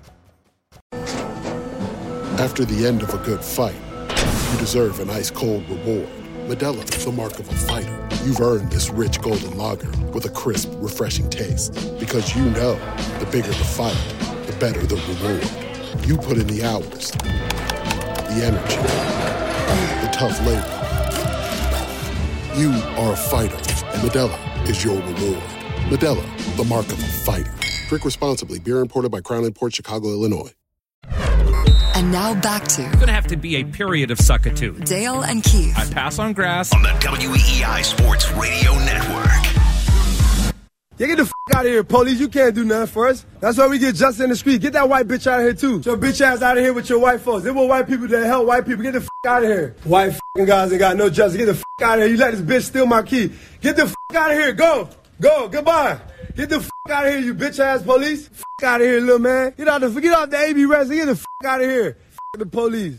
After the end of a good fight, you deserve an ice-cold reward. Modelo is the mark of a fighter. You've earned this rich golden lager with a crisp, refreshing taste. Because you know, the bigger the fight, the better the reward. You put in the hours, the energy, the tough labor. You are a fighter, and Modelo is your reward. Modelo, the mark of a fighter. Drink responsibly. Beer imported by Crown Imports, Chicago, Illinois. And now back to... It's going to have to be a period of suckitude. Dale and Keith. I pass on grass. On the WEEI Sports Radio Network. Yeah, get the out of here, police. You can't do nothing for us. That's why we get Justin in the street. Get that white bitch out of here, too. Your bitch ass out of here with your white folks. They want white people that help white people. Get the out of here. White guys ain't got no justice. Get the out of here. You let this bitch steal my key. Get the out of here. Go. Goodbye. Get the out of here, you bitch ass police. Out of here, little man. Get off the AB Wrestling. Get the out of here. the police.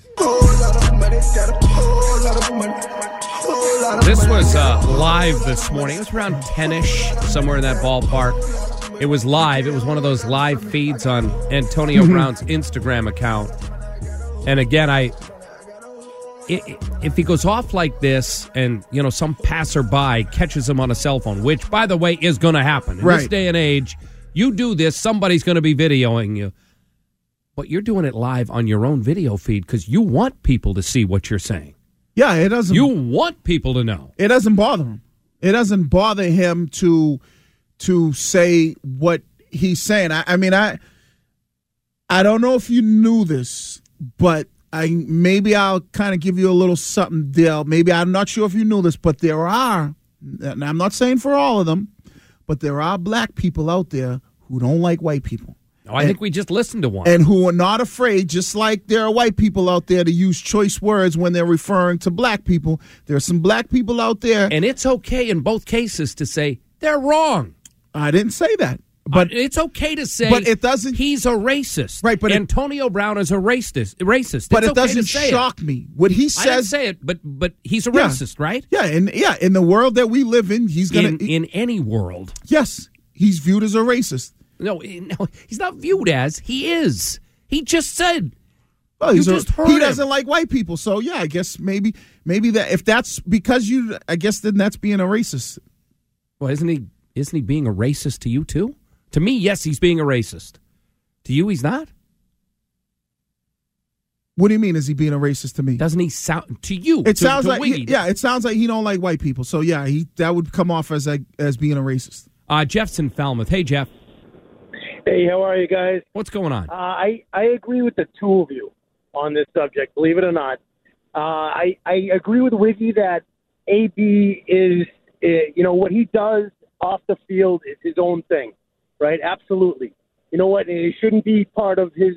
This was live this morning. It was around 10-ish, somewhere in that ballpark. It was live. It was one of those live feeds on Antonio Brown's Instagram account. And again, if he goes off like this and, some passerby catches him on a cell phone, which, by the way, is going to happen. In this day and age, you do this, somebody's going to be videoing you. But you're doing it live on your own video feed because you want people to see what you're saying. Yeah, it doesn't. You want people to know. It doesn't bother him. It doesn't bother him to say what he's saying. I don't know if you knew this, but maybe I'll kind of give you a little something, Dale. Maybe I'm not sure if you knew this, but there are, and I'm not saying for all of them, but there are black people out there who don't like white people. Oh, I think we just listened to one. And who are not afraid, just like there are white people out there, to use choice words when they're referring to black people. There are some black people out there. And it's okay in both cases to say, they're wrong. I didn't say that. But it's okay to say, but it doesn't. He's a racist, right? But Antonio Brown is a racist. But it doesn't shock me what he says. I didn't say it, but he's a racist, right? Yeah, in the world that we live in, he's gonna in any world. Yes, he's viewed as a racist. No, he's not viewed as. He is. He just said. Well, he doesn't like white people, so yeah, I guess maybe that if that's because I guess then that's being a racist. Well, isn't he being a racist to you too? To me, yes, he's being a racist. To you, he's not? What do you mean, is he being a racist to me? Doesn't he sound to you? It sounds like it sounds like he don't like white people. So yeah, that would come off as being a racist. Jeff's in Falmouth. Hey, Jeff. Hey, how are you guys? What's going on? I agree with the two of you on this subject, believe it or not. I agree with Wiggy that AB is, what he does off the field is his own thing. Right, absolutely. You know what? It shouldn't be part of his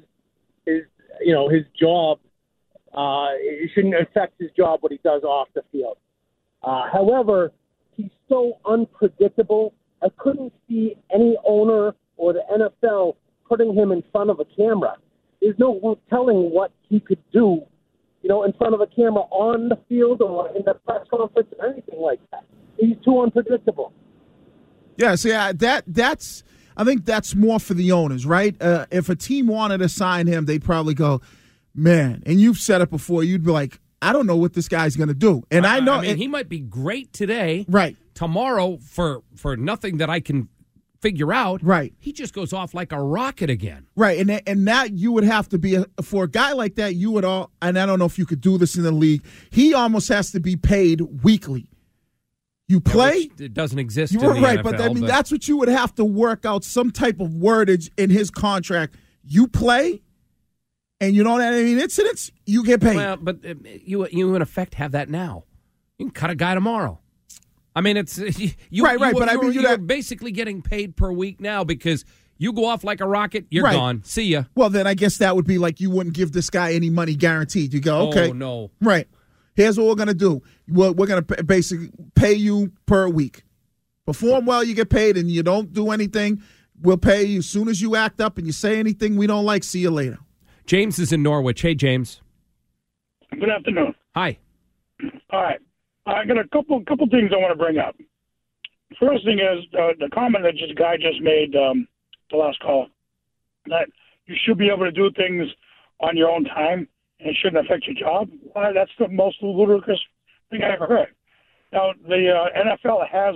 job. It shouldn't affect his job what he does off the field. However, he's so unpredictable. I couldn't see any owner or the NFL putting him in front of a camera. There's no telling what he could do, in front of a camera on the field or in the press conference or anything like that. He's too unpredictable. Yeah, see, that's. I think that's more for the owners, right? If a team wanted to sign him, they'd probably go, man, and you've said it before, you'd be like, I don't know what this guy's going to do. And I know he might be great today. Right. Tomorrow, for nothing that I can figure out, right? He just goes off like a rocket again. Right, and that you would have to be, for a guy like that, you would and I don't know if you could do this in the league, he almost has to be paid weekly. You play? It doesn't exist. You're in the right, NFL, but that's what you would have to work out, some type of wordage in his contract. You play, and you don't have any incidents, you get paid. Well, but you in effect have that now. You can cut a guy tomorrow. I mean, it's you're basically getting paid per week now because you go off like a rocket, you're gone. See ya. Well, then I guess that would be like you wouldn't give this guy any money guaranteed. You go, okay, oh, no, right. Here's what we're going to do. We're going to basically pay you per week. Perform well, you get paid, and you don't do anything, we'll pay you. As soon as you act up and you say anything we don't like, see you later. James is in Norwich. Hey, James. Good afternoon. Hi. All right. I got a couple things I want to bring up. First thing is the comment that this guy just made, the last call, that you should be able to do things on your own time. It shouldn't affect your job. Well, that's the most ludicrous thing I ever heard. Now, the NFL has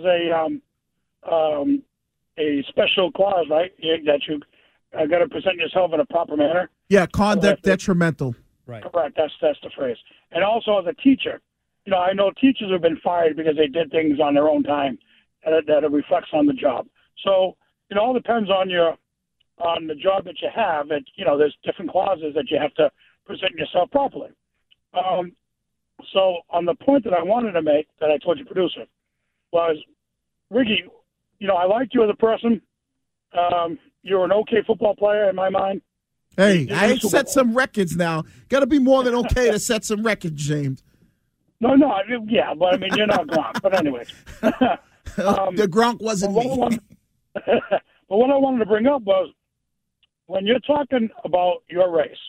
a special clause, right, that you got to present yourself in a proper manner. Yeah, conduct detrimental. Right. Correct. That's the phrase. And also, as a teacher, I know teachers have been fired because they did things on their own time that it reflects on the job. So it all depends on the job that you have. There's different clauses that you have to present yourself properly. So on the point that I wanted to make, that I told your producer, was, Ricky, I liked you as a person. You're an okay football player in my mind. Hey, I set some records now. Got to be more than okay to set some records, James. No, yeah, but I mean, you're not Gronk. But anyways. The Gronk wasn't me. But what I wanted to bring up was, when you're talking about your race,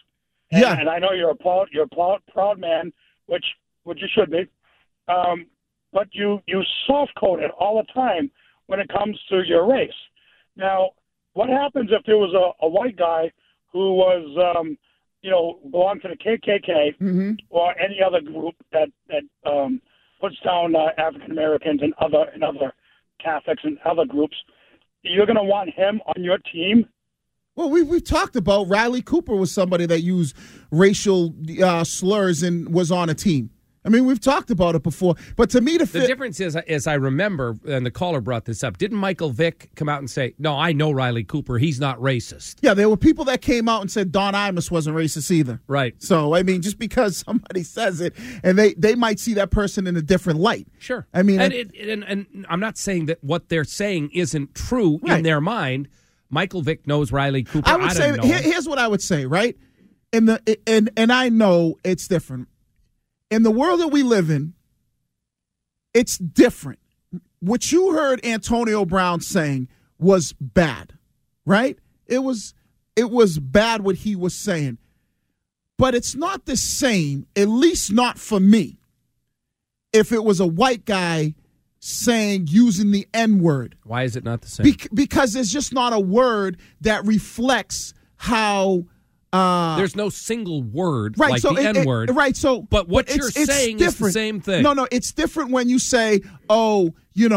And I know you're a proud man, which you should be. But you soft code it all the time when it comes to your race. Now, what happens if there was a white guy who was, belonged to the KKK or any other group that puts down African Americans and other Catholics and other groups? You're going to want him on your team? Well, we've talked about Riley Cooper was somebody that used racial slurs and was on a team. I mean, we've talked about it before. But to me, the difference is, as I remember, and the caller brought this up, didn't Michael Vick come out and say, no, I know Riley Cooper. He's not racist. Yeah, there were people that came out and said Don Imus wasn't racist either. Right. So, I mean, just because somebody says it, and they might see that person in a different light. Sure. I mean, and I'm not saying that what they're saying isn't true in their mind. Michael Vick knows Riley Cooper. I would say, here's what I would say, right? And I know it's different. In the world that we live in, it's different. What you heard Antonio Brown saying was bad, right? It was bad what he was saying. But it's not the same, at least not for me, if it was a white guy using the N-word. Why is it not the same? Because there's just not a word that reflects how... there's no single word like the N-word. But what you're saying is the same thing. No, it's different when you say, I'm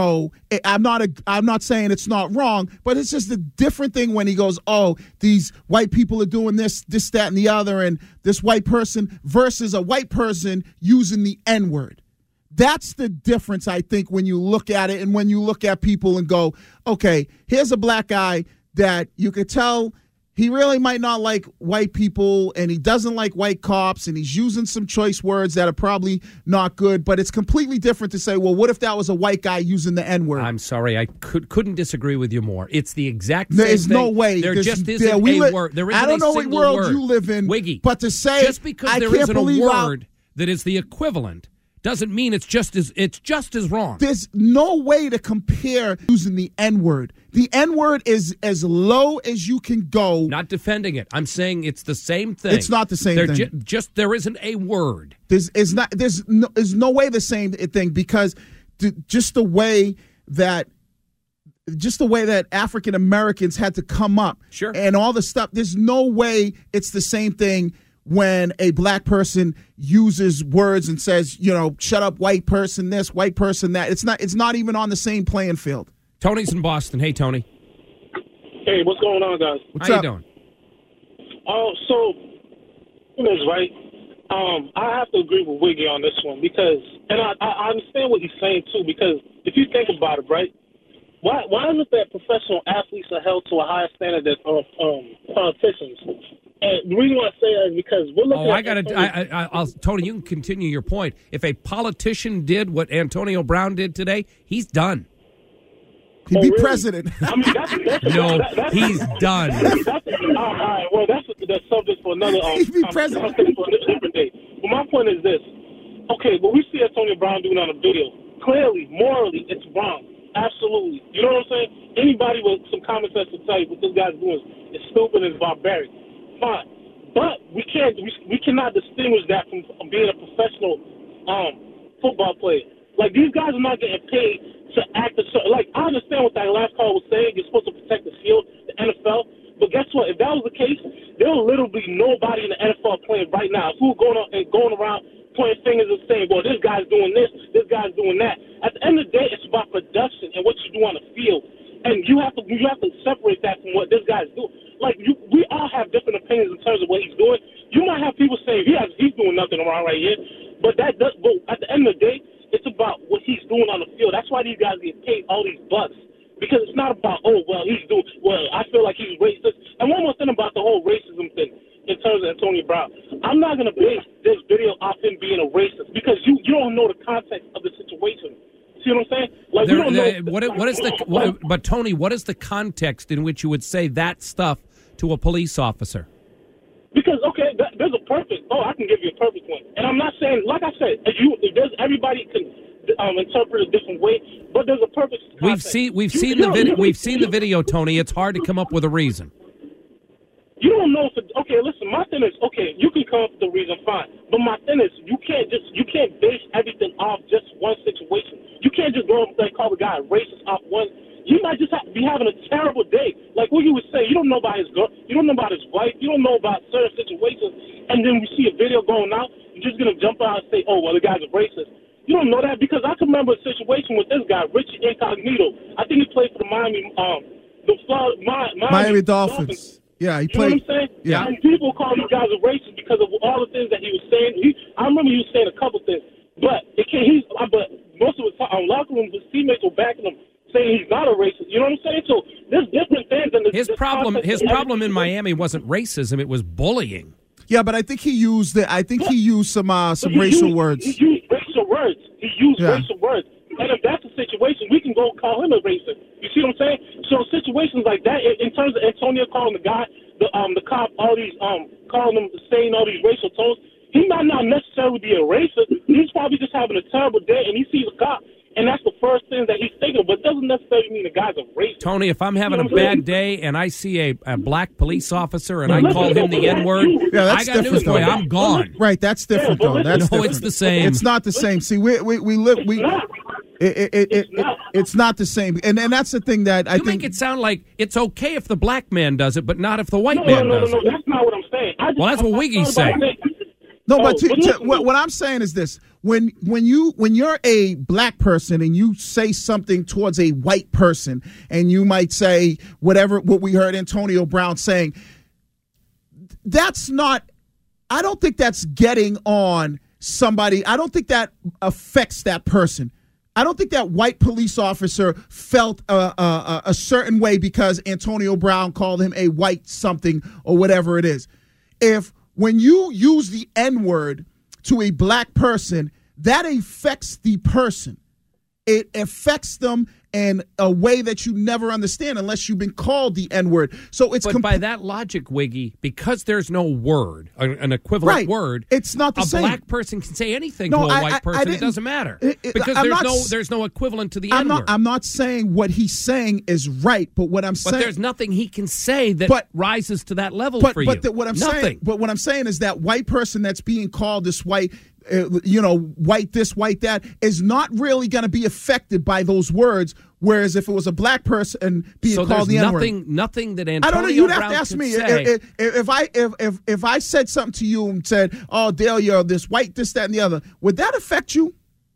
not saying it's not wrong, but it's just a different thing when he goes, these white people are doing this, that, and the other, and this white person versus a white person using the N-word. That's the difference, I think, when you look at it and when you look at people and go, okay, here's a black guy that you could tell he really might not like white people, and he doesn't like white cops, and he's using some choice words that are probably not good, but it's completely different to say, well, what if that was a white guy using the N-word? I'm sorry. I couldn't disagree with you more. It's the exact same There's thing. No way. There just isn't a word. There isn't I don't know what world word. you live in, Wiggy, but to say just because there isn't a word that is the equivalent doesn't mean it's just as wrong. There's no way to compare using the N-word. The N-word is as low as you can go. Not defending it. I'm saying it's the same thing. It's not the same thing. There isn't a word. There's no way the same thing, because just the way that African Americans had to come up, sure, and all the stuff. There's no way it's the same thing when a black person uses words and says, shut up, white person this, white person that. It's not even on the same playing field. Tony's in Boston. Hey, Tony. Hey, what's going on, guys? How you doing? So, right? I have to agree with Wiggy on this one because, and I understand what he's saying too, because if you think about it, right? Why is it that professional athletes are held to a higher standard than politicians? And the reason why I say that is because we're looking at... Tony, you can continue your point. If a politician did what Antonio Brown did today, he's done. He'd be president. I mean, that's he's done. All right, well, that's the subject for another he'd be president. For a different day. But my point is this. Okay, what we see Antonio Brown doing on a video, clearly, morally, it's wrong. Absolutely. You know what I'm saying? Anybody with some common sense will tell you what this guy's doing is stupid and barbaric. Fine. But we cannot distinguish that from being a professional football player. Like, these guys are not getting paid to act a certain... Like, I understand what that last call was saying. You're supposed to protect the field, the NFL. But guess what? If that was the case, there will literally be nobody in the NFL playing right now who's going around pointing fingers and saying, well, this guy's doing this, this guy's doing that. At the end of the day, it's about production and what you do on the field. And you have to separate that from what this guy's doing. Like, we all have different opinions in terms of what he's doing. You might have people saying he's doing nothing wrong right here. But but at the end of the day, it's about what he's doing on the field. That's why these guys get paid all these bucks. Because it's not about, I feel like he's racist. And one more thing about the whole racism thing in terms of Antonio Brown. I'm not going to base this video off him being a racist because you don't know the context of the situation. See what I'm saying? Like, we don't know. But Tony, what is the context in which you would say that stuff to a police officer? Because, there's a perfect. I can give you a perfect one. And I'm not saying, like I said, everybody can interpret a different way, but there's a perfect context. We've seen the video, Tony. It's hard to come up with a reason. You don't know if okay, listen, my thing is, okay, you can come up with the reason, fine. But my thing is, you can't base everything off just one situation. You can't just go and call the guy a racist off one. You might just be having a terrible day. Like what you would say, you don't know about his girl, you don't know about his wife, you don't know about certain situations, and then we see a video going out, you're just going to jump out and say, oh, well, the guy's a racist. You don't know that because I can remember a situation with this guy, Richie Incognito. I think he played for the Miami Dolphins. Yeah, he You played. know what I'm saying? Yeah. And people call these guys a racist because of all the things that he was saying. I remember he was saying a couple things, but but most of the time, locker room, his teammates were backing him, saying he's not a racist. You know what I'm saying? So there's different things. And His problem in Miami wasn't racism; it was bullying. Yeah, but I think he used some racial words. He used racial words. Racial words. And if that's the situation, we can go call him a racist. You see what I'm saying? So situations like that, in terms of Antonio calling the guy, the cop, all these, calling him, saying all these racial tones, he might not necessarily be a racist. He's probably just having a terrible day, and he sees a cop, and that's the first thing that he's thinking. But it doesn't necessarily mean the guy's a racist. Tony, if I'm having a bad day and I see a black police officer and I call him the N-word, I got news for you. I'm gone. Right, that's different though. That's different. It's the same. It's not the same. See, we live. It's not the same, and that's the thing that I think. You make it sound like it's okay if the black man does it, but not if the white man does it. No, that's not what I'm saying. Well, that's what Wiggy's saying. No, but what I'm saying is this: when you're a black person and you say something towards a white person, and you might say what we heard Antonio Brown saying, that's not. I don't think that's getting on somebody. I don't think that affects that person. I don't think that white police officer felt a certain way because Antonio Brown called him a white something or whatever it is. When you use the N-word to a black person, that affects the person. It affects them in a way that you never understand unless you've been called the N-word. So it's by that logic, Wiggy, because there's no word, an equivalent word, it's not the same. A black person can say anything to a white person. It doesn't matter because there's no equivalent to the N-word. I'm not saying what he's saying is right, but what I'm saying. But there's nothing he can say that rises to that level for you. What I'm saying is that white person that's being called this white. White this, white that is not really going to be affected by those words. Whereas if it was a black person being called the N-word, nothing that Antonio I don't know. You'd Brown have to ask me say. if I said something to you and said, "Oh, Dale, you're this white, this, that, and the other," would that affect you?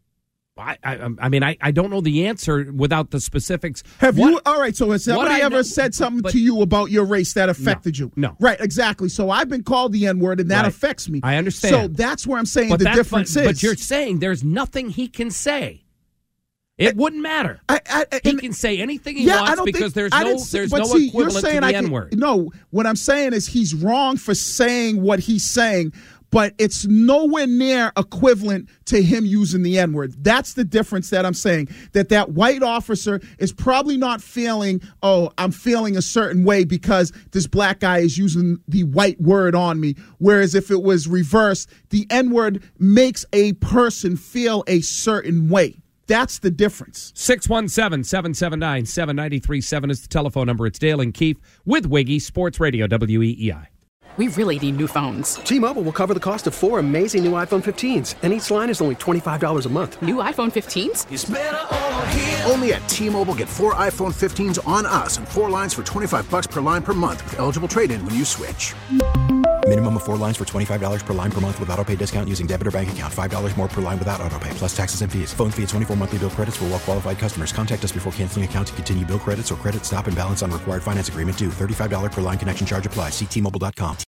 I mean, I don't know the answer without the specifics. You? All right. So has somebody ever said something to you about your race that affected you? No. Right. Exactly. So I've been called the N-word, and that affects me. I understand. So that's where I'm saying the difference is. But you're saying there's nothing he can say. It wouldn't matter. He can say anything he wants because there's no equivalent to the N-word. No, what I'm saying is he's wrong for saying what he's saying. But it's nowhere near equivalent to him using the N-word. That's the difference that I'm saying. That white officer is probably not feeling, I'm feeling a certain way because this black guy is using the white word on me. Whereas if it was reversed, the N-word makes a person feel a certain way. That's the difference. 617-779-7937 is the telephone number. It's Dale and Keefe with Wiggy, Sports Radio, WEEI. We really need new phones. T-Mobile will cover the cost of 4 amazing new iPhone 15s, and each line is only $25 a month. New iPhone 15s? It's better over here. Only at T-Mobile, get 4 iPhone 15s on us and 4 lines for $25 per line per month with eligible trade-in when you switch. Minimum of 4 lines for $25 per line per month with autopay discount using debit or bank account. $5 more per line without autopay, plus taxes and fees. Phone fee at 24 monthly bill credits for well-qualified customers. Contact us before canceling account to continue bill credits or credit stop and balance on required finance agreement due. $35 per line connection charge applies. See T-Mobile.com.